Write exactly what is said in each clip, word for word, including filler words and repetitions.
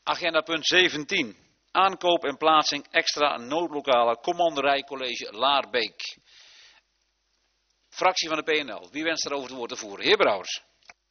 Agenda punt zeventien. Aankoop en plaatsing extra noodlokale commanderij college Laarbeek. Fractie van de P N L. Wie wenst daarover het woord te voeren? Heer Brouwers.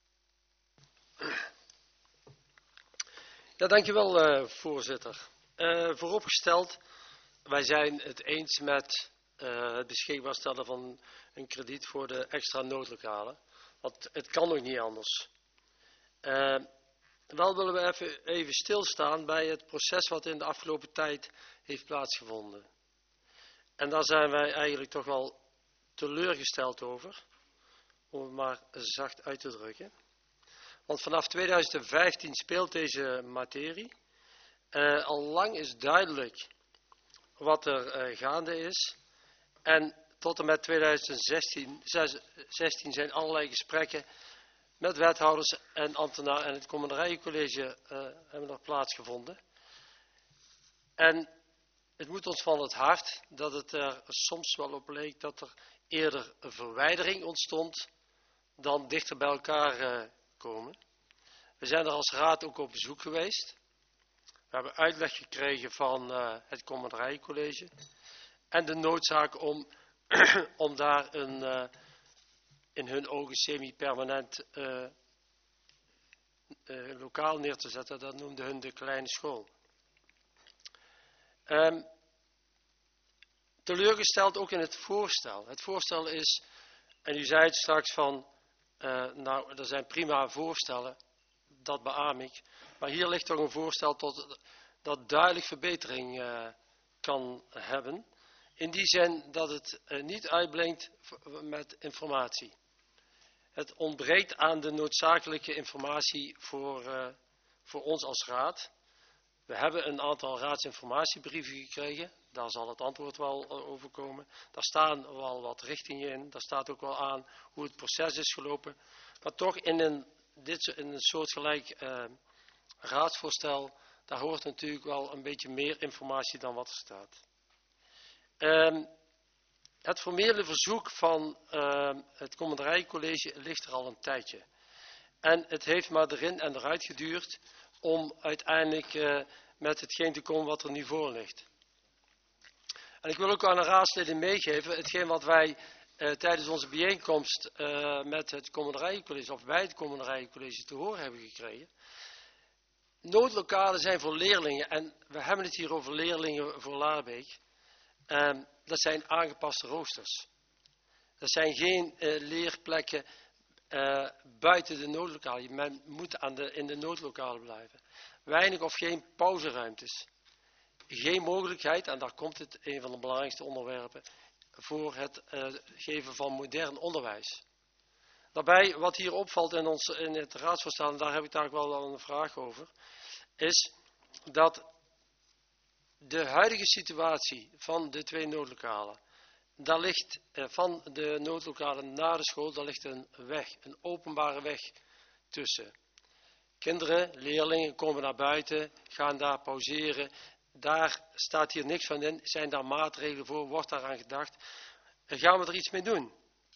Ja, dankjewel uh, voorzitter. Uh, vooropgesteld, wij zijn het eens met uh, het beschikbaar stellen van een krediet voor de extra noodlokalen. Want het kan nog niet anders. Uh, wel willen we even, even stilstaan bij het proces wat in de afgelopen tijd heeft plaatsgevonden. En daar zijn wij eigenlijk toch wel teleurgesteld over, om het maar zacht uit te drukken. Want vanaf tweeduizend vijftien speelt deze materie. Uh, al lang is duidelijk wat er uh, gaande is. En tot en met tweeduizend zestien, zestien zijn allerlei gesprekken met wethouders en ambtenaren en het commandarijencollege uh, hebben er plaatsgevonden. En het moet ons van het hart dat het er soms wel op leek dat er eerder een verwijdering ontstond dan dichter bij elkaar uh, komen. We zijn er als raad ook op bezoek geweest. We hebben uitleg gekregen van uh, het commandarijencollege en de noodzaak om, om daar een uh, in hun ogen semi-permanent uh, uh, lokaal neer te zetten. Dat noemde hun de kleine school. Um, teleurgesteld ook in het voorstel. Het voorstel is, en u zei het straks van, uh, nou, er zijn prima voorstellen, dat beaam ik. Maar hier ligt toch een voorstel tot, dat duidelijk verbetering uh, kan hebben. In die zin dat het uh, niet uitblinkt met informatie. Het ontbreekt aan de noodzakelijke informatie voor, uh, voor ons als raad. We hebben een aantal raadsinformatiebrieven gekregen. Daar zal het antwoord wel over komen. Daar staan wel wat richtingen in. Daar staat ook wel aan hoe het proces is gelopen. Maar toch in een, dit, in een soortgelijk uh, raadsvoorstel, daar hoort natuurlijk wel een beetje meer informatie dan wat er staat. Um, het formele verzoek van uh, het commandarijencollege ligt er al een tijdje. En het heeft maar erin en eruit geduurd om uiteindelijk uh, met hetgeen te komen wat er nu voor ligt. En ik wil ook aan de raadsleden meegeven, hetgeen wat wij uh, tijdens onze bijeenkomst uh, met het commandarijencollege, of bij het commandarijencollege te horen hebben gekregen. Noodlokalen zijn voor leerlingen, en we hebben het hier over leerlingen voor Laarbeek. Uh, dat zijn aangepaste roosters. Dat zijn geen uh, leerplekken uh, buiten de noodlokalen. Men moet aan de, in de noodlokalen blijven. Weinig of geen pauzeruimtes. Geen mogelijkheid, en daar komt het een van de belangrijkste onderwerpen, voor het uh, geven van modern onderwijs. Daarbij, wat hier opvalt in, ons, in het raadsvoorstel, en daar heb ik daar wel een vraag over, is dat de huidige situatie van de twee noodlokalen, daar ligt uh, van de noodlokalen naar de school, daar ligt een weg, een openbare weg tussen. Kinderen, leerlingen komen naar buiten, gaan daar pauzeren. Daar staat hier niks van in. Zijn daar maatregelen voor? Wordt daaraan gedacht? En gaan we er iets mee doen?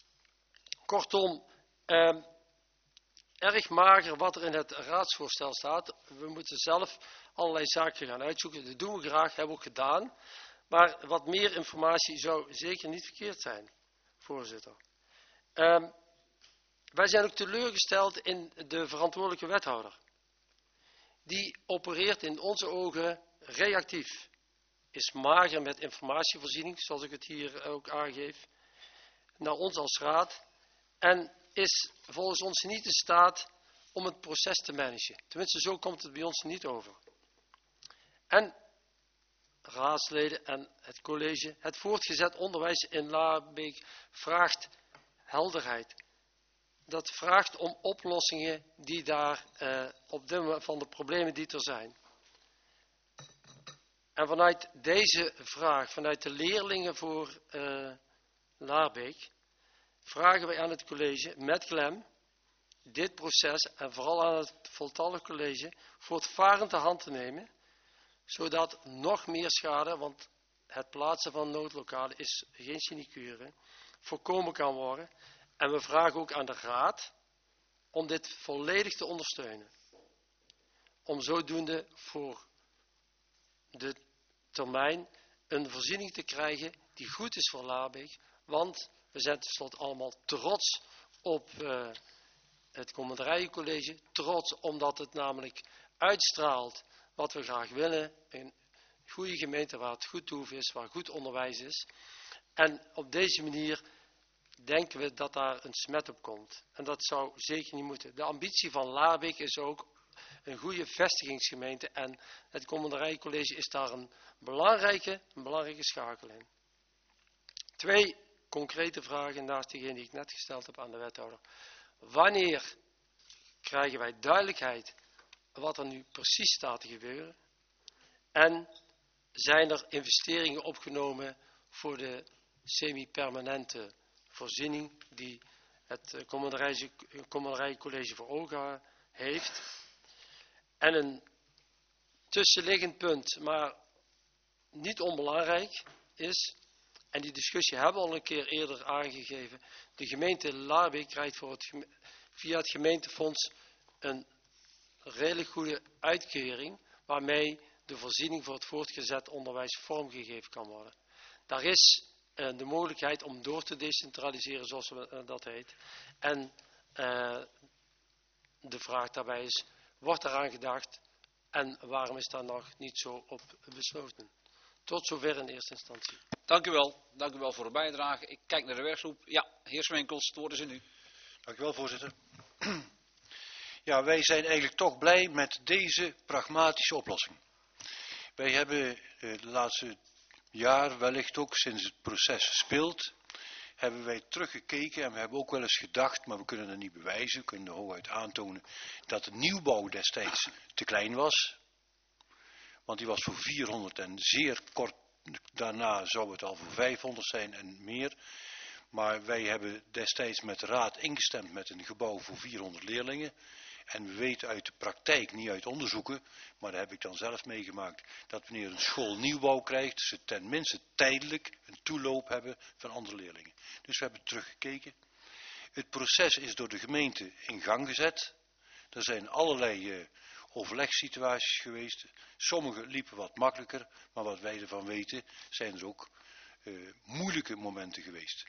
Kortom, eh, erg mager wat er in het raadsvoorstel staat. We moeten zelf allerlei zaken gaan uitzoeken. Dat doen we graag, hebben we ook gedaan. Maar wat meer informatie zou zeker niet verkeerd zijn, voorzitter. Eh, wij zijn ook teleurgesteld in de verantwoordelijke wethouder. Die opereert in onze ogen reactief, is mager met informatievoorziening, zoals ik het hier ook aangeef, naar ons als raad, en is volgens ons niet in staat om het proces te managen. Tenminste, zo komt het bij ons niet over. En raadsleden en het college, het voortgezet onderwijs in Laarbeek vraagt helderheid. Dat vraagt om oplossingen die daar uh, op de, van de problemen die er zijn. En vanuit deze vraag, vanuit de leerlingen voor uh, Laarbeek, vragen wij aan het college met klem dit proces en vooral aan het voltallig college voortvarend de hand te nemen, zodat nog meer schade, want het plaatsen van noodlokalen is geen sinecure, voorkomen kan worden. En we vragen ook aan de raad om dit volledig te ondersteunen. om zodoende voor de termijn een voorziening te krijgen die goed is voor Laarbeek. Want we zijn tenslotte allemaal trots op uh, het Commanderijencollege. Trots omdat het namelijk uitstraalt wat we graag willen. Een goede gemeente waar het goed toeven is, waar goed onderwijs is. En op deze manier denken we dat daar een smet op komt. En dat zou zeker niet moeten. De ambitie van Laarbeek is ook een goede vestigingsgemeente. En het Commanderijencollege is daar een belangrijke, een belangrijke schakel in. Twee concrete vragen naast diegene die ik net gesteld heb aan de wethouder. Wanneer krijgen wij duidelijkheid wat er nu precies staat te gebeuren? En zijn er investeringen opgenomen voor de semi-permanente voorziening die het Commanderijencollege voor ogen heeft? En een tussenliggend punt, maar niet onbelangrijk, is, en die discussie hebben we al een keer eerder aangegeven, de gemeente Laarbeek krijgt voor het, via het gemeentefonds een redelijk goede uitkering, waarmee de voorziening voor het voortgezet onderwijs vormgegeven kan worden. Daar is uh, de mogelijkheid om door te decentraliseren, zoals we, uh, dat heet. En uh, de vraag daarbij is, wordt eraan gedacht en waarom is daar nog niet zo op besloten? Tot zover in eerste instantie. Dank u wel. Dank u wel voor de bijdrage. Ik kijk naar de werkgroep. Ja, heer Swinkels, het woord is aan u. Dank u wel, voorzitter. Ja, wij zijn eigenlijk toch blij met deze pragmatische oplossing. Wij hebben de laatste jaar, wellicht ook sinds het proces speelt, hebben wij teruggekeken en we hebben ook wel eens gedacht, maar we kunnen het niet bewijzen, we kunnen er hooguit aantonen, dat de nieuwbouw destijds te klein was. Want die was voor vierhonderd en zeer kort daarna zou het al voor vijfhonderd zijn en meer. Maar wij hebben destijds met de raad ingestemd met een gebouw voor vierhonderd leerlingen. En we weten uit de praktijk, niet uit onderzoeken, maar dat heb ik dan zelf meegemaakt, dat wanneer een school nieuwbouw krijgt, ze tenminste tijdelijk een toeloop hebben van andere leerlingen. Dus we hebben teruggekeken. Het proces is door de gemeente in gang gezet. Er zijn allerlei uh, overlegssituaties geweest. Sommige liepen wat makkelijker, maar wat wij ervan weten, zijn er ook uh, moeilijke momenten geweest.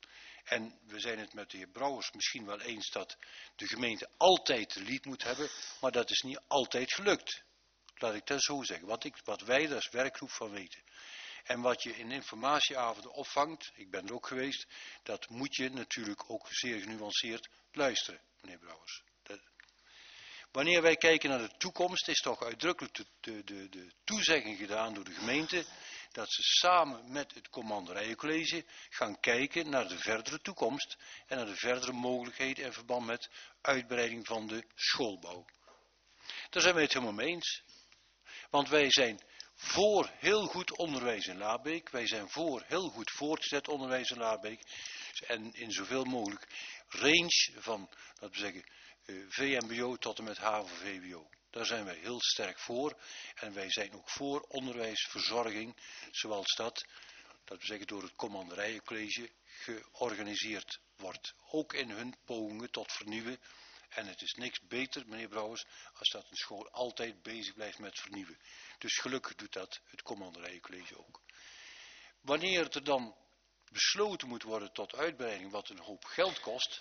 En we zijn het met de heer Brouwers misschien wel eens dat de gemeente altijd de lead moet hebben, maar dat is niet altijd gelukt. Laat ik dat zo zeggen, wat, ik, wat wij als werkgroep van weten. En wat je in informatieavonden opvangt, ik ben er ook geweest, dat moet je natuurlijk ook zeer genuanceerd luisteren, meneer Brouwers. Dat... Wanneer wij kijken naar de toekomst, is toch uitdrukkelijk de, de, de, de toezegging gedaan door de gemeente, dat ze samen met het Commanderijencollege gaan kijken naar de verdere toekomst en naar de verdere mogelijkheden in verband met uitbreiding van de schoolbouw. Daar zijn wij het helemaal mee eens. Want wij zijn voor heel goed onderwijs in Laarbeek, wij zijn voor heel goed voortgezet onderwijs in Laarbeek en in zoveel mogelijk range van, laten we zeggen, V M B O tot en met H A V O V W O. Daar zijn wij heel sterk voor en wij zijn ook voor onderwijsverzorging zoals dat, dat we zeggen door het Commanderijencollege georganiseerd wordt. Ook in hun pogingen tot vernieuwen. En het is niks beter, meneer Brouwers, als dat een school altijd bezig blijft met vernieuwen. Dus gelukkig doet dat het Commanderijencollege ook. Wanneer er dan besloten moet worden tot uitbreiding wat een hoop geld kost,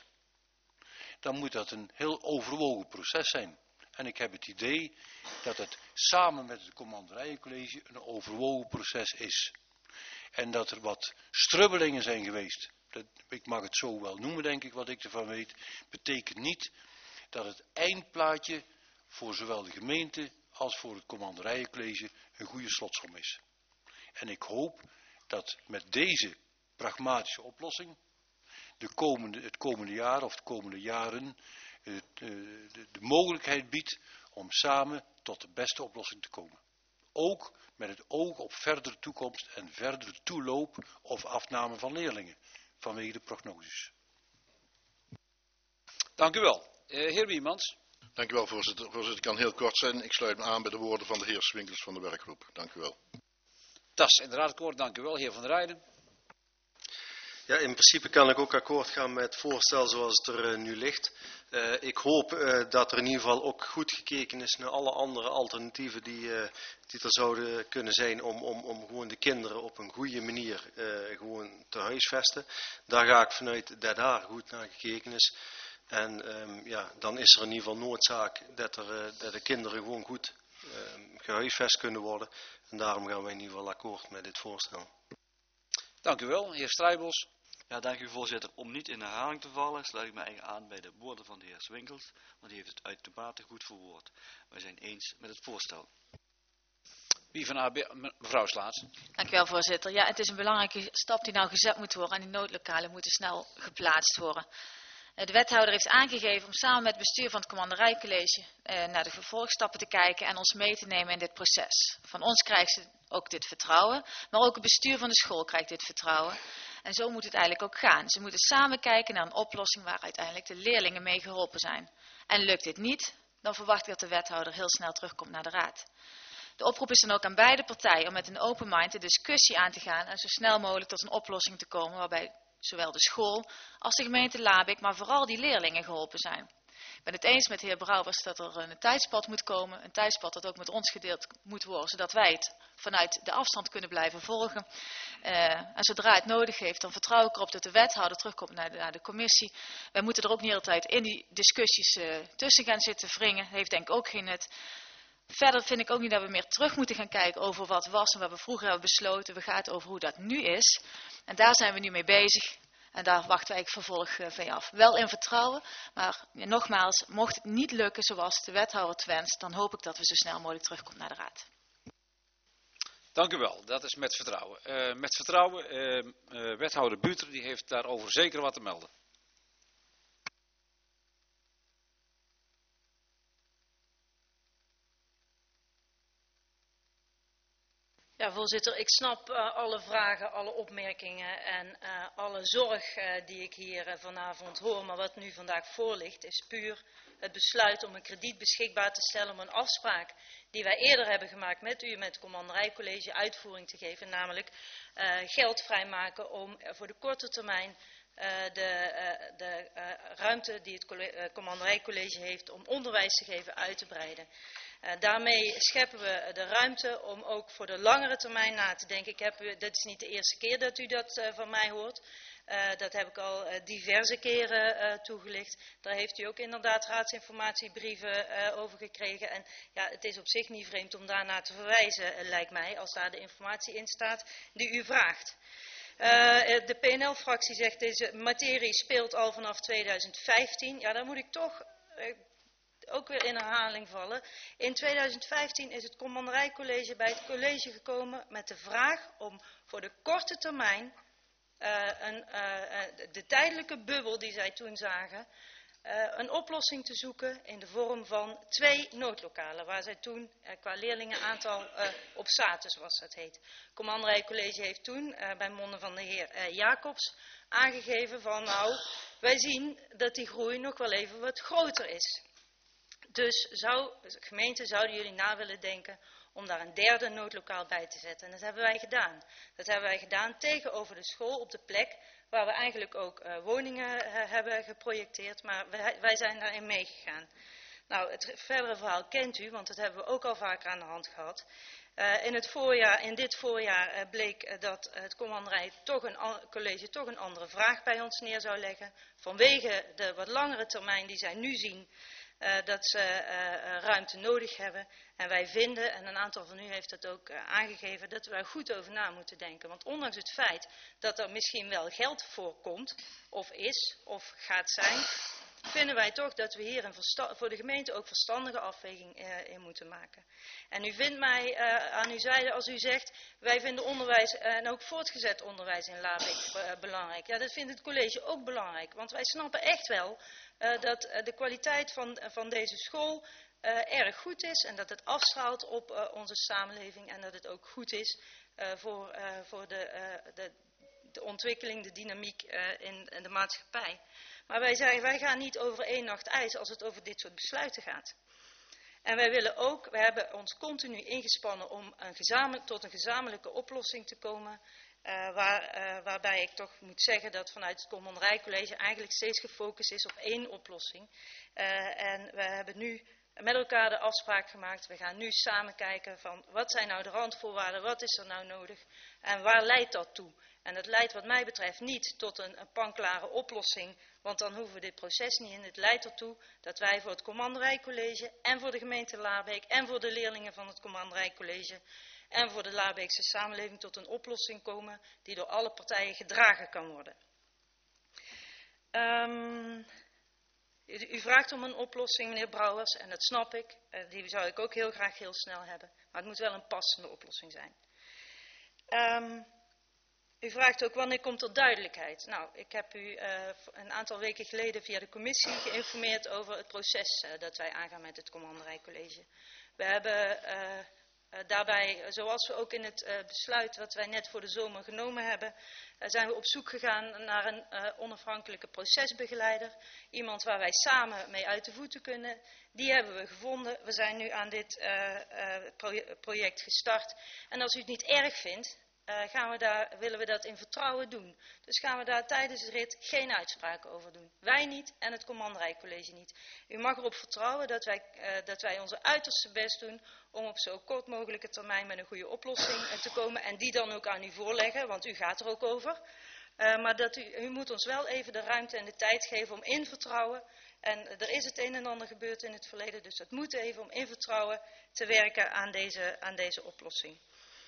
dan moet dat een heel overwogen proces zijn. En ik heb het idee dat het samen met het Commanderijencollege een overwogen proces is. En dat er wat strubbelingen zijn geweest, dat, ik mag het zo wel noemen denk ik, wat ik ervan weet, betekent niet dat het eindplaatje voor zowel de gemeente als voor het Commanderijencollege een goede slotsom is. En ik hoop dat met deze pragmatische oplossing de komende, het komende jaar of de komende jaren de, de, de mogelijkheid biedt om samen tot de beste oplossing te komen. Ook met het oog op verdere toekomst en verdere toeloop of afname van leerlingen vanwege de prognoses. Dank u wel. Uh, heer Wiemans. Dank u wel, voorzitter. Voorzitter, ik kan heel kort zijn. Ik sluit me aan bij de woorden van de heer Swinkels van de werkgroep. Dank u wel. Dat is inderdaad kort. Dank u wel, heer Van der Rijden. Ja, in principe kan ik ook akkoord gaan met het voorstel zoals het er uh, nu ligt. Uh, ik hoop uh, dat er in ieder geval ook goed gekeken is naar alle andere alternatieven die, uh, die er zouden kunnen zijn om, om, om gewoon de kinderen op een goede manier uh, gewoon te huisvesten. Daar ga ik vanuit dat daar goed naar gekeken is. En um, ja, dan is er in ieder geval noodzaak dat, er, uh, dat de kinderen gewoon goed uh, gehuisvest kunnen worden. En daarom gaan wij in ieder geval akkoord met dit voorstel. Dank u wel, heer Strijbos. Ja, dank u voorzitter. Om niet in herhaling te vallen, sluit ik me eigen aan bij de woorden van de heer Swinkels, want die heeft het uitermate goed verwoord. Wij zijn eens met het voorstel. Wie van A B? Mevrouw Slaats. Dank u wel, voorzitter. Ja, het is een belangrijke stap die nou gezet moet worden en die noodlokalen moeten snel geplaatst worden. De wethouder heeft aangegeven om samen met het bestuur van het commanderijcollege eh, naar de vervolgstappen te kijken en ons mee te nemen in dit proces. Van ons krijgt ze ook dit vertrouwen, maar ook het bestuur van de school krijgt dit vertrouwen. En zo moet het eigenlijk ook gaan. Ze moeten samen kijken naar een oplossing waar uiteindelijk de leerlingen mee geholpen zijn. En lukt dit niet, dan verwacht ik dat de wethouder heel snel terugkomt naar de raad. De oproep is dan ook aan beide partijen om met een open mind de discussie aan te gaan en zo snel mogelijk tot een oplossing te komen waarbij zowel de school als de gemeente Labik, maar vooral die leerlingen geholpen zijn. Ik ben het eens met de heer Brouwers dat er een tijdspad moet komen, een tijdspad dat ook met ons gedeeld moet worden, zodat wij het vanuit de afstand kunnen blijven volgen. Uh, en zodra het nodig heeft, dan vertrouw ik erop dat de wethouder terugkomt naar de, naar de commissie. Wij moeten er ook niet altijd in die discussies uh, tussen gaan zitten wringen, heeft denk ik ook geen nut. Verder vind ik ook niet dat we meer terug moeten gaan kijken over wat was en wat we vroeger hebben besloten. We gaan het over hoe dat nu is. En daar zijn we nu mee bezig. En daar wachten wij vervolg van je af. Wel in vertrouwen, maar ja, nogmaals, mocht het niet lukken zoals de wethouder het wenst, dan hoop ik dat we zo snel mogelijk terugkomen naar de raad. Dank u wel, dat is met vertrouwen. Uh, met vertrouwen, uh, uh, wethouder Buter, die heeft daarover zeker wat te melden. Ja, voorzitter, ik snap uh, alle vragen, alle opmerkingen en uh, alle zorg uh, die ik hier uh, vanavond hoor. Maar wat nu vandaag voor ligt is puur het besluit om een krediet beschikbaar te stellen om een afspraak die wij eerder hebben gemaakt met u, met het commanderijcollege, uitvoering te geven. Namelijk uh, geld vrijmaken om uh, voor de korte termijn uh, de, uh, de uh, ruimte die het uh, commanderijcollege heeft om onderwijs te geven uit te breiden. Uh, daarmee scheppen we de ruimte om ook voor de langere termijn na te denken. Ik heb u, dit is niet de eerste keer dat u dat uh, van mij hoort. Uh, dat heb ik al uh, diverse keren uh, toegelicht. Daar heeft u ook inderdaad raadsinformatiebrieven uh, over gekregen. En ja, het is op zich niet vreemd om daarnaar te verwijzen, uh, lijkt mij, als daar de informatie in staat die u vraagt. Uh, de P N L-fractie zegt deze materie speelt al vanaf tweeduizend vijftien. Ja, daar moet ik toch uh, ook weer in herhaling vallen. In tweeduizend vijftien is het commanderijcollege bij het college gekomen met de vraag om voor de korte termijn uh, een, uh, de tijdelijke bubbel die zij toen zagen, uh, een oplossing te zoeken in de vorm van twee noodlokalen, waar zij toen uh, qua leerlingenaantal uh, op zaten, zoals dat heet. Het commanderijcollege heeft toen uh, bij monden van de heer uh, Jacobs aangegeven van nou, wij zien dat die groei nog wel even wat groter is. Dus zou, gemeente, zouden jullie na willen denken om daar een derde noodlokaal bij te zetten. En dat hebben wij gedaan. Dat hebben wij gedaan tegenover de school op de plek waar we eigenlijk ook uh, woningen uh, hebben geprojecteerd. Maar wij, wij zijn daarin meegegaan. Nou, het verdere verhaal kent u, want dat hebben we ook al vaker aan de hand gehad. Uh, in, het voorjaar, in dit voorjaar uh, bleek uh, dat het commanderij toch een college toch een andere vraag bij ons neer zou leggen. Vanwege de wat langere termijn die zij nu zien. Uh, dat ze uh, ruimte nodig hebben. En wij vinden, en een aantal van u heeft dat ook uh, aangegeven, dat we daar goed over na moeten denken. Want ondanks het feit dat er misschien wel geld voorkomt, of is, of gaat zijn, vinden wij toch dat we hier een voor de gemeente ook verstandige afweging uh, in moeten maken. En u vindt mij uh, aan uw zijde als u zegt, wij vinden onderwijs uh, en ook voortgezet onderwijs in Labik uh, belangrijk. Ja, dat vindt het college ook belangrijk, want wij snappen echt wel Uh, dat uh, de kwaliteit van, uh, van deze school uh, erg goed is en dat het afstraalt op uh, onze samenleving en dat het ook goed is uh, voor, uh, voor de, uh, de, de ontwikkeling, de dynamiek uh, in, in de maatschappij. Maar wij zeggen, wij gaan niet over één nacht ijs als het over dit soort besluiten gaat. En wij willen ook, wij hebben ons continu ingespannen om een gezamenlijk, tot een gezamenlijke oplossing te komen. Uh, waar, uh, waarbij ik toch moet zeggen dat vanuit het Commanderijcollege eigenlijk steeds gefocust is op één oplossing. Uh, en we hebben nu met elkaar de afspraak gemaakt. We gaan nu samen kijken van wat zijn nou de randvoorwaarden, wat is er nou nodig en waar leidt dat toe. En dat leidt wat mij betreft niet tot een, een panklare oplossing, want dan hoeven we dit proces niet in. Het leidt ertoe dat wij voor het Commanderijcollege en voor de gemeente Laarbeek en voor de leerlingen van het Commanderijcollege en voor de Laarbeekse samenleving tot een oplossing komen die door alle partijen gedragen kan worden. Um, u, u vraagt om een oplossing, meneer Brouwers, en dat snap ik. Uh, die zou ik ook heel graag heel snel hebben. Maar het moet wel een passende oplossing zijn. Um, u vraagt ook wanneer komt er duidelijkheid. Nou, ik heb u uh, een aantal weken geleden via de commissie geïnformeerd over het proces uh, dat wij aangaan met het Commanderijcollege. We hebben uh, Uh, daarbij, zoals we ook in het uh, besluit wat wij net voor de zomer genomen hebben, uh, zijn we op zoek gegaan naar een uh, onafhankelijke procesbegeleider. Iemand waar wij samen mee uit de voeten kunnen. Die hebben we gevonden. We zijn nu aan dit uh, uh, pro- project gestart. En als u het niet erg vindt, uh, gaan we daar, willen we dat in vertrouwen doen. Dus gaan we daar tijdens de rit geen uitspraken over doen. Wij niet en het Commanderijcollege niet. U mag erop vertrouwen dat wij, uh, dat wij onze uiterste best doen om op zo kort mogelijke termijn met een goede oplossing uh, te komen. En die dan ook aan u voorleggen, want u gaat er ook over. Uh, maar dat u, u moet ons wel even de ruimte en de tijd geven om in vertrouwen. En uh, er is het een en ander gebeurd in het verleden, dus dat moet even om in vertrouwen te werken aan deze, aan deze oplossing.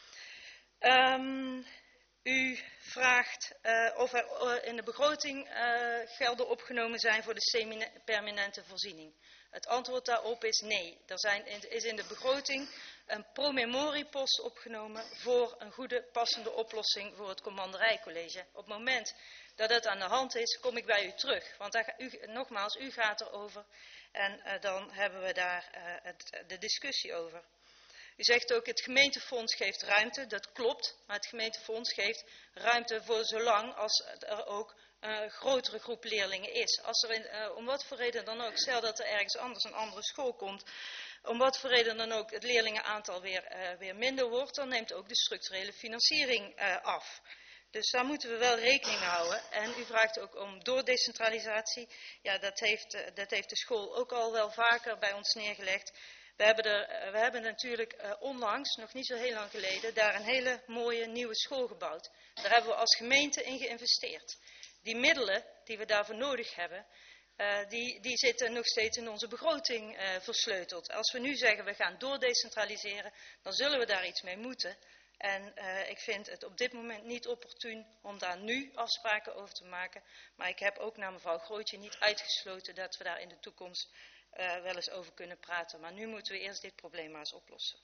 Um, u vraagt uh, of er uh, in de begroting uh, gelden opgenomen zijn voor de semi-permanente voorziening. Het antwoord daarop is nee. Er zijn in, is in de begroting een pro-memorie-post opgenomen voor een goede, passende oplossing voor het Commanderijcollege. Op het moment dat het aan de hand is, kom ik bij u terug. Want daar, u, nogmaals, u gaat erover en uh, dan hebben we daar uh, het, de discussie over. U zegt ook, het gemeentefonds geeft ruimte. Dat klopt, maar het gemeentefonds geeft ruimte voor zolang als er ook een grotere groep leerlingen is. Als er in, uh, om wat voor reden dan ook, stel dat er ergens anders een andere school komt, om wat voor reden dan ook het leerlingenaantal weer, uh, weer minder wordt, dan neemt ook de structurele financiering uh, af. Dus daar moeten we wel rekening mee houden. En u vraagt ook om doordecentralisatie. Ja, dat heeft, uh, dat heeft de school ook al wel vaker bij ons neergelegd. We hebben, er, we hebben natuurlijk uh, onlangs, nog niet zo heel lang geleden, daar een hele mooie nieuwe school gebouwd. Daar hebben we als gemeente in geïnvesteerd. Die middelen die we daarvoor nodig hebben, uh, die, die zitten nog steeds in onze begroting uh, versleuteld. Als we nu zeggen we gaan doordecentraliseren, dan zullen we daar iets mee moeten. En uh, ik vind het op dit moment niet opportun om daar nu afspraken over te maken. Maar ik heb ook naar mevrouw Grootje niet uitgesloten dat we daar in de toekomst Uh, wel eens over kunnen praten. Maar nu moeten we eerst dit probleem maar eens oplossen.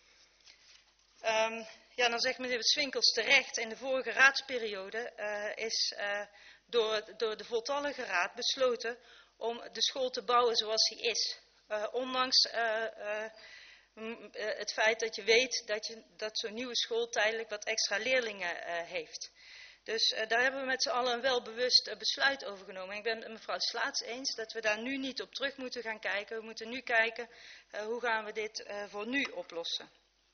Um, ja, dan zegt meneer Swinkels terecht, in de vorige raadsperiode uh, is uh, door, door de voltallige raad besloten om de school te bouwen zoals die is. Uh, ondanks uh, uh, m, uh, het feit dat je weet dat, je, dat zo'n nieuwe school tijdelijk wat extra leerlingen uh, heeft. Dus uh, daar hebben we met z'n allen een welbewust uh, besluit over genomen. Ik ben het met mevrouw Slaats eens dat we daar nu niet op terug moeten gaan kijken. We moeten nu kijken uh, hoe gaan we dit uh, voor nu oplossen.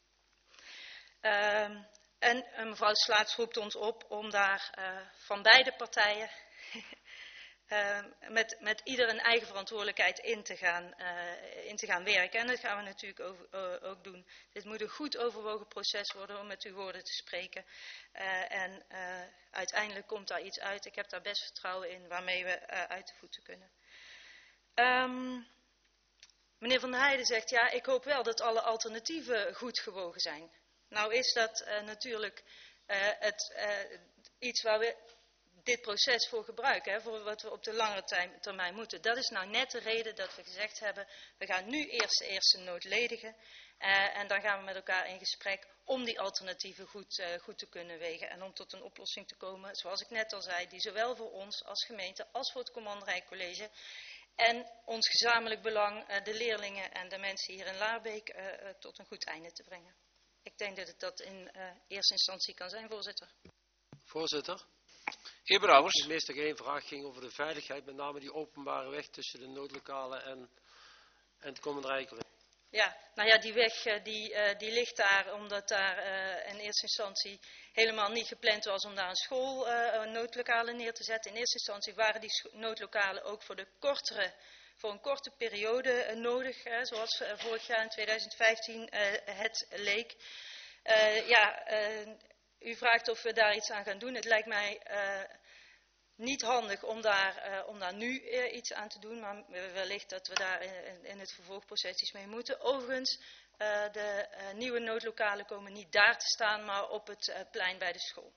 Uh, en uh, mevrouw Slaats roept ons op om daar uh, van beide partijen uh, met, met ieder een eigen verantwoordelijkheid in te, gaan, uh, in te gaan werken. En dat gaan we natuurlijk over, uh, ook doen. Dit moet een goed overwogen proces worden, om met uw woorden te spreken. Uh, en uh, uiteindelijk komt daar iets uit. Ik heb daar best vertrouwen in waarmee we uh, uit de voeten kunnen. Um, meneer Van der Heijden zegt, ja, ik hoop wel dat alle alternatieven goed gewogen zijn. Nou is dat uh, natuurlijk uh, het, uh, iets waar we dit proces voor gebruiken, hè, voor wat we op de langere termijn moeten. Dat is nou net de reden dat we gezegd hebben, we gaan nu eerst de eerste nood ledigen. Uh, en dan gaan we met elkaar in gesprek om die alternatieven goed, uh, goed te kunnen wegen. En om tot een oplossing te komen, zoals ik net al zei, die zowel voor ons als gemeente als voor het Commanderijcollege en ons gezamenlijk belang, uh, de leerlingen en de mensen hier in Laarbeek, uh, uh, tot een goed einde te brengen. Ik denk dat het dat in uh, eerste instantie kan zijn, voorzitter. Voorzitter. Heer Brouwers. De meeste geen vraag ging over de veiligheid, met name die openbare weg tussen de noodlokalen en, en het Commanderijcollege. Ja, nou ja, die weg uh, die, uh, die ligt daar omdat daar uh, in eerste instantie helemaal niet gepland was om daar een school, uh, noodlokalen neer te zetten. In eerste instantie waren die noodlokalen ook voor, de kortere, voor een korte periode uh, nodig, uh, zoals uh, vorig jaar in tweeduizend vijftien uh, het leek. Uh, ja, uh, u vraagt of we daar iets aan gaan doen. Het lijkt mij uh, niet handig om daar, uh, om daar nu uh, iets aan te doen, maar wellicht dat we daar in, in het vervolgproces iets mee moeten. Overigens, uh, de uh, nieuwe noodlokalen komen niet daar te staan, maar op het uh, plein bij de school.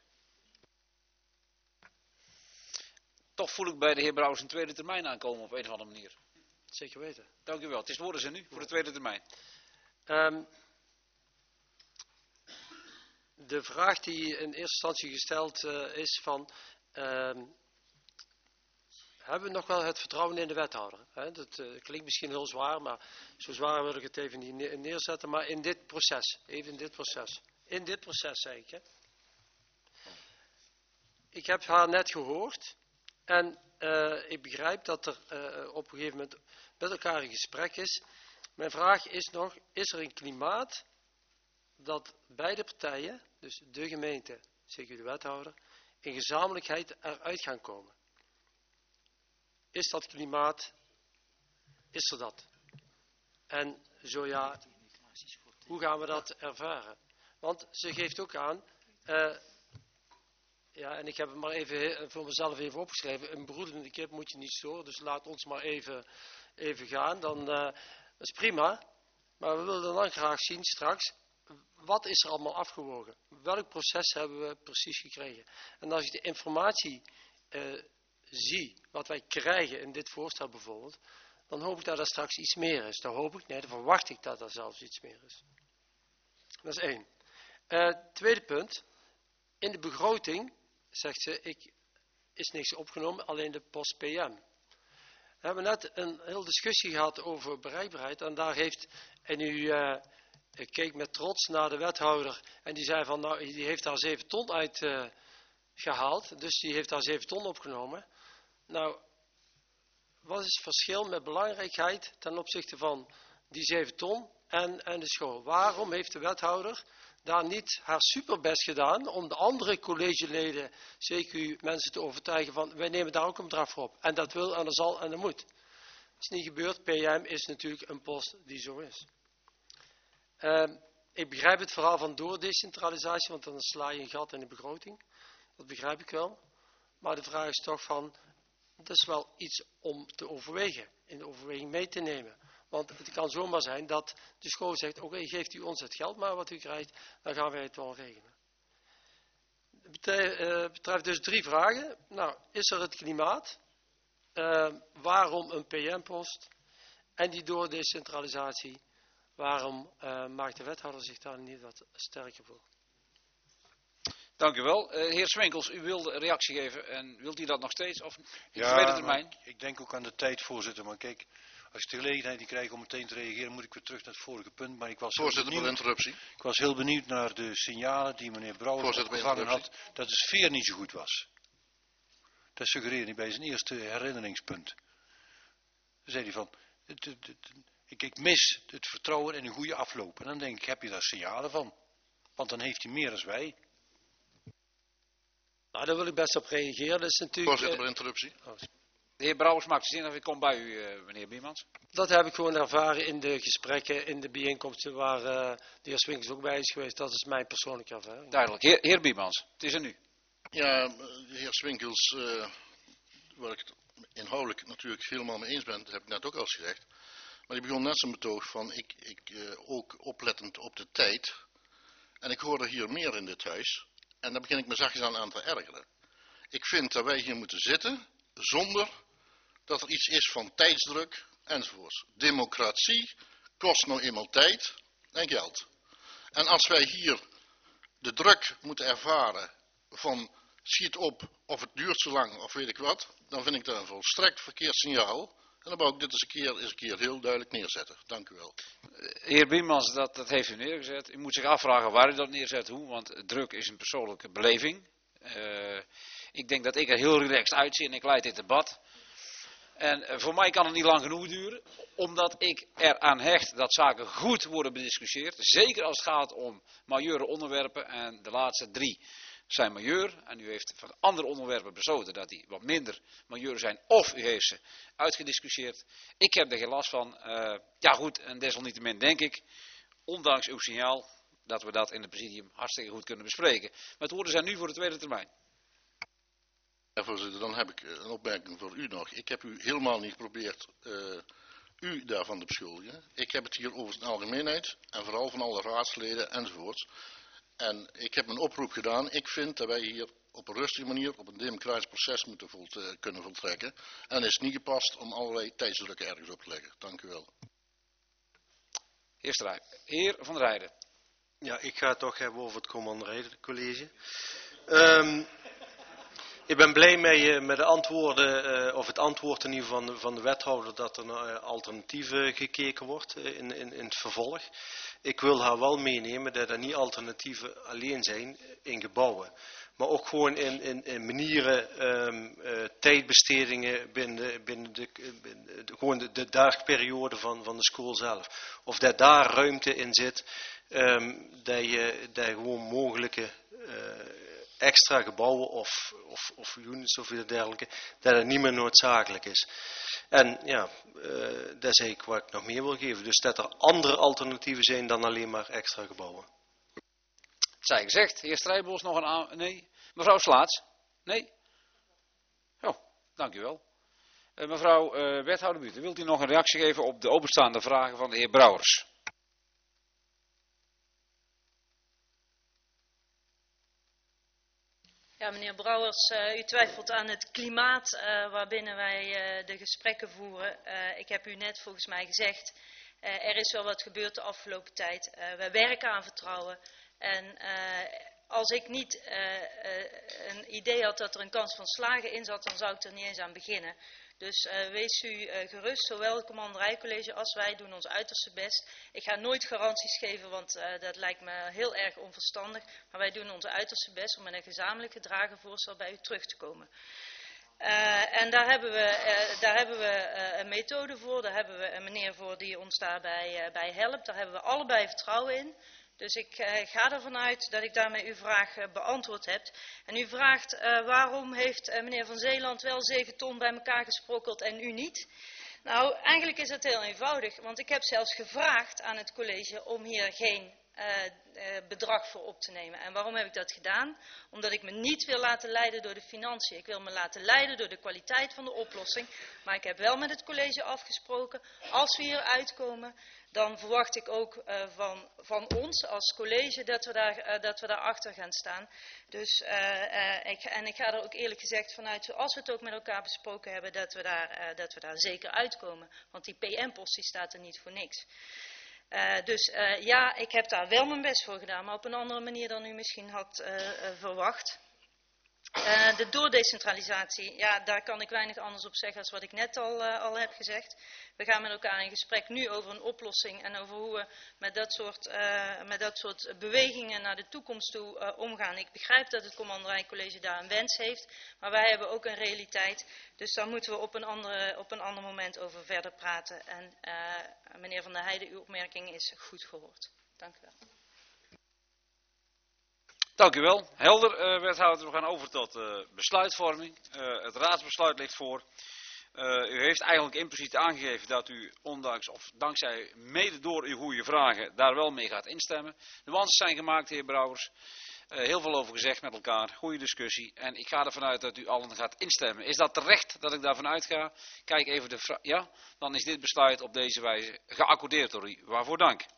Toch voel ik bij de heer Brouwers een tweede termijn aankomen op een of andere manier. Zeker weten. Dank u wel. Het is worden ze nu voor de tweede termijn. Um, de vraag die in eerste instantie gesteld uh, is van... Um, hebben we nog wel het vertrouwen in de wethouder? He, dat uh, klinkt misschien heel zwaar, maar zo zwaar wil ik het even niet neerzetten. Maar in dit proces, even in dit proces. In dit proces, zei ik. Hè. Ik heb haar net gehoord en uh, ik begrijp dat er uh, op een gegeven moment met elkaar een gesprek is. Mijn vraag is nog, is er een klimaat dat beide partijen, dus de gemeente, zeker de wethouder, in gezamenlijkheid eruit gaan komen? Is dat klimaat, is er dat? En zo ja, hoe gaan we dat ervaren? Want ze geeft ook aan, uh, ja, en ik heb het maar even voor mezelf even opgeschreven, een broedende kip moet je niet storen, dus laat ons maar even, even gaan, dan uh, dat is prima. Maar we willen dan graag zien straks, wat is er allemaal afgewogen? Welk proces hebben we precies gekregen? En als ik de informatie uh, zie, wat wij krijgen in dit voorstel bijvoorbeeld, dan hoop ik dat er straks iets meer is. Dan hoop ik, nee, dan verwacht ik dat er zelfs iets meer is. Dat is één. Uh, tweede punt, in de begroting, zegt ze, ik, is niks opgenomen, alleen de post P M. We hebben net een hele discussie gehad over bereikbaarheid en daar heeft, en u uh, keek met trots naar de wethouder en die zei van, nou, die heeft daar zeven ton uit uh, gehaald, dus die heeft daar zeven ton opgenomen. Nou, wat is het verschil met belangrijkheid ten opzichte van die zeven ton en, en de school? Waarom heeft de wethouder daar niet haar superbest gedaan om de andere collegeleden, zeker u mensen te overtuigen van, wij nemen daar ook een bedrag voor op. En dat wil en dat zal en dat moet. Dat is niet gebeurd. P M is natuurlijk een post die zo is. Uh, ik begrijp het verhaal van doordecentralisatie, want dan sla je een gat in de begroting. Dat begrijp ik wel. Maar de vraag is toch van, dat is wel iets om te overwegen, in de overweging mee te nemen. Want het kan zomaar zijn dat de school zegt, oké, okay, geeft u ons het geld maar wat u krijgt, dan gaan wij het wel regelen. Het betreft, uh, betreft dus drie vragen. Nou, is er het klimaat? Uh, waarom een P M-post? En die doordecentralisatie, waarom uh, maakt de wethouder zich daar niet wat sterker voor? Dank u wel. Uh, heer Swinkels, u wilde een reactie geven en wilt u dat nog steeds? Of in ja, de tweede termijn? Ik denk ook aan de tijd, voorzitter. Maar kijk, als ik de gelegenheid die krijg om meteen te reageren, moet ik weer terug naar het vorige punt. Maar ik was Voorzitter, voor interruptie. Ik was heel benieuwd naar de signalen die meneer Brouwers opgevangen had, dat de sfeer niet zo goed was. Dat suggereerde hij bij zijn eerste herinneringspunt. Dan zei hij van, het, het, het, ik, ik mis het vertrouwen in een goede afloop. En dan denk ik, heb je daar signalen van? Want dan heeft hij meer dan wij. Nou, daar wil ik best op reageren. Dat is natuurlijk, Voorzitter, voor interruptie. Oh. De heer Brouwers maakt zin of ik kom bij u, uh, meneer Biemans. Dat heb ik gewoon ervaren in de gesprekken, in de bijeenkomsten waar uh, de heer Swinkels ook bij is geweest. Dat is mijn persoonlijke ervaring. Duidelijk. Heer, heer Biemans, het is er nu. Ja, de heer Swinkels, uh, waar ik het inhoudelijk natuurlijk helemaal mee eens ben, dat heb ik net ook al eens gezegd. Maar die begon net zijn betoog van, ik, ik uh, ook oplettend op de tijd. En ik hoorde hier meer in dit huis. En daar begin ik me zachtjes aan, aan te ergeren. Ik vind dat wij hier moeten zitten zonder dat er iets is van tijdsdruk enzovoorts. Democratie kost nou eenmaal tijd en geld. En als wij hier de druk moeten ervaren van schiet op of het duurt zo lang of weet ik wat, dan vind ik dat een volstrekt verkeerd signaal. En dan wou ik dit eens een keer, eens een keer heel duidelijk neerzetten. Dank u wel. Heer Biemans, dat, dat heeft u neergezet. U moet zich afvragen waar u dat neerzet, hoe, want druk is een persoonlijke beleving. Uh, ik denk dat ik er heel relaxed uitzie en ik leid dit debat. En uh, voor mij kan het niet lang genoeg duren, omdat ik eraan hecht dat zaken goed worden bediscussieerd. Zeker als het gaat om majeure onderwerpen en de laatste drie zijn majeur. En u heeft van andere onderwerpen besloten dat die wat minder majeur zijn, of u heeft ze uitgediscussieerd. Ik heb er geen last van. Uh, ja goed, en desalniettemin denk ik, ondanks uw signaal, dat we dat in het presidium hartstikke goed kunnen bespreken. Maar het woorden zijn nu voor de tweede termijn. Ja, voorzitter, dan heb ik een opmerking voor u nog. Ik heb u helemaal niet geprobeerd uh, u daarvan te beschuldigen. Ik heb het hier over de algemeenheid en vooral van alle raadsleden enzovoorts. En ik heb een oproep gedaan. Ik vind dat wij hier op een rustige manier op een democratisch proces moeten volte, kunnen voltrekken. En het is niet gepast om allerlei tijdsdrukken ergens op te leggen. Dank u wel. Heer, Heer van der Heijden. Ja, ik ga het toch hebben over het commanderijcollege. Um, ik ben blij mee, met de antwoorden, uh, of het antwoord in ieder geval van de, van de wethouder, dat er naar uh, alternatieven gekeken wordt uh, in, in, in het vervolg. Ik wil haar wel meenemen dat er niet alternatieven alleen zijn in gebouwen. Maar ook gewoon in, in, in manieren, um, uh, tijdbestedingen binnen, binnen, de, binnen de, gewoon de, de dagperiode van, van de school zelf. Of dat daar ruimte in zit, um, dat, je, dat je gewoon mogelijke uh, extra gebouwen of, of, of units of dergelijke, dat het niet meer noodzakelijk is. En ja, uh, dat is eigenlijk wat ik nog meer wil geven. Dus dat er andere alternatieven zijn dan alleen maar extra gebouwen. Zij gezegd, heer Strijbos nog een aan... Nee. Mevrouw Slaats? Nee? Oh, dank u wel. Uh, mevrouw uh, wethouder Buurten, wilt u nog een reactie geven op de openstaande vragen van de heer Brouwers? Ja, meneer Brouwers, uh, u twijfelt aan het klimaat uh, waarbinnen wij uh, de gesprekken voeren. Uh, ik heb u net volgens mij gezegd, uh, er is wel wat gebeurd de afgelopen tijd. Uh, wij werken aan vertrouwen en... Uh, Als ik niet uh, uh, een idee had dat er een kans van slagen in zat, dan zou ik er niet eens aan beginnen. Dus uh, wees u uh, gerust, zowel het commanderijcollege als wij doen ons uiterste best. Ik ga nooit garanties geven, want uh, dat lijkt me heel erg onverstandig. Maar wij doen ons uiterste best om met een gezamenlijk gedragen voorstel bij u terug te komen. Uh, en daar hebben we, uh, daar hebben we uh, een methode voor, daar hebben we een meneer voor die ons daarbij uh, bij helpt. Daar hebben we allebei vertrouwen in. Dus ik uh, ga ervan uit dat ik daarmee uw vraag uh, beantwoord heb. En u vraagt uh, waarom heeft uh, meneer Van Zeeland wel zeven ton bij elkaar gesprokkeld en u niet? Nou, eigenlijk is het heel eenvoudig, want ik heb zelfs gevraagd aan het college om hier geen uh, uh, bedrag voor op te nemen. En waarom heb ik dat gedaan? Omdat ik me niet wil laten leiden door de financiën. Ik wil me laten leiden door de kwaliteit van de oplossing. Maar ik heb wel met het college afgesproken, als we hier uitkomen, dan verwacht ik ook uh, van, van ons als college dat we, daar, uh, dat we daarachter gaan staan. Dus, uh, uh, ik, en ik ga er ook eerlijk gezegd vanuit, zoals we het ook met elkaar besproken hebben, dat we daar, uh, dat we daar zeker uitkomen. Want die P M-post die staat er niet voor niks. Uh, dus uh, ja, ik heb daar wel mijn best voor gedaan, maar op een andere manier dan u misschien had uh, uh, verwacht. Uh, de doordecentralisatie, ja, daar kan ik weinig anders op zeggen als wat ik net al, uh, al heb gezegd. We gaan met elkaar in gesprek nu over een oplossing en over hoe we met dat soort, uh, met dat soort bewegingen naar de toekomst toe uh, omgaan. Ik begrijp dat het commanderijcollege daar een wens heeft, maar wij hebben ook een realiteit. Dus daar moeten we op een, andere, op een ander moment over verder praten. En uh, meneer Van der Heijden, uw opmerking is goed gehoord. Dank u wel. Dank u wel. Helder, uh, wethouder. We gaan over tot uh, besluitvorming. Uh, het raadsbesluit ligt voor. Uh, u heeft eigenlijk impliciet aangegeven dat u, ondanks of dankzij, mede door uw goede vragen, daar wel mee gaat instemmen. De nuances zijn gemaakt, heer Brouwers. Uh, heel veel over gezegd met elkaar. Goede discussie. En ik ga ervan uit dat u allen gaat instemmen. Is dat terecht dat ik daarvan uitga? Kijk even de vraag. Ja, dan is dit besluit op deze wijze geaccordeerd door u. Waarvoor dank.